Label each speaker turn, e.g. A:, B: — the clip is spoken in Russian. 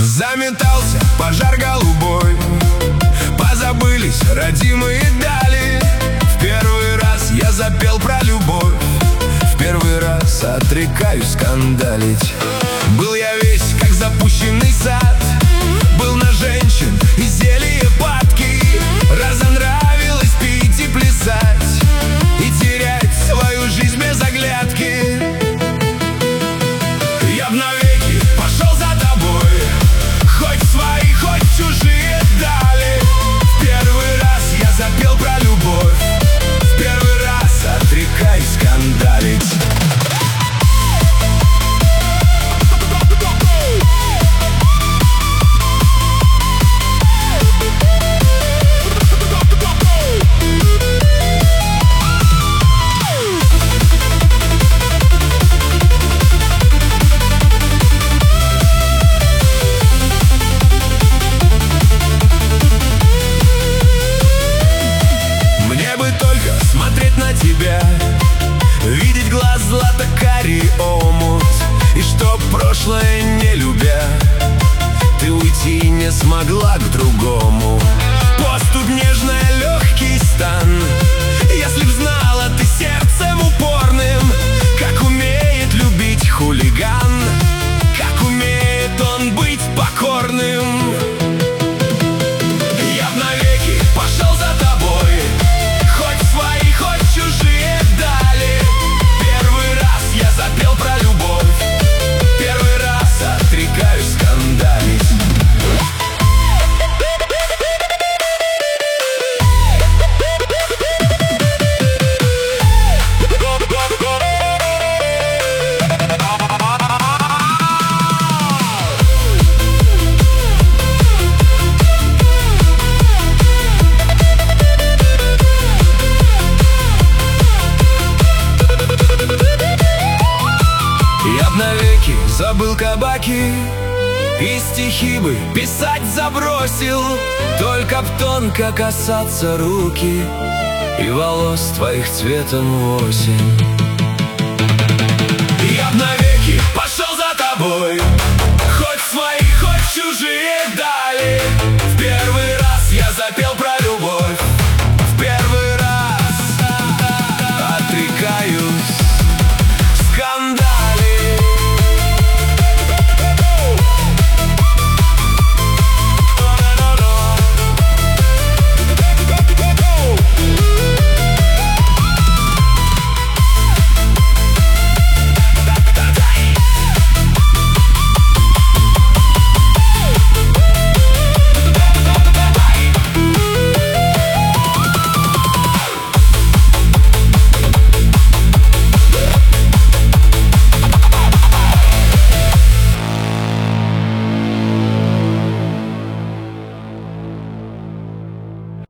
A: Заметался пожар голубой, позабылись родимые дали. В первый раз я запел про любовь, в первый раз отрекаюсь скандалить. Был я весь как запущенный сад, был на женщин и зелье падки. Разонравилось пить и плясать, и терять свою жизнь без оглядки. Я б навеки пошел за тобой, хоть свои, хоть чужие дали. В первый раз я запел про любовь, в первый раз отрекаюсь скандалить. Тебя видеть глаз злато-карий омут, и чтоб прошлое не любя, ты уйти не смогла к другому. Поступь нежная, легкий стан, если б знала ты сердцем упорным, как умеет любить хулиган, как умеет он быть покорным. Я б навеки пошел за тобой, хоть свои, хоть чужие дали. Первый раз я запел про любовь, первый раз отрекаюсь скандалить. Я б навеки забыл кабаки и стихи бы писать забросил, только б тонко касаться руки и волос твоих цветом в осень. Я б навеки пошел за тобой,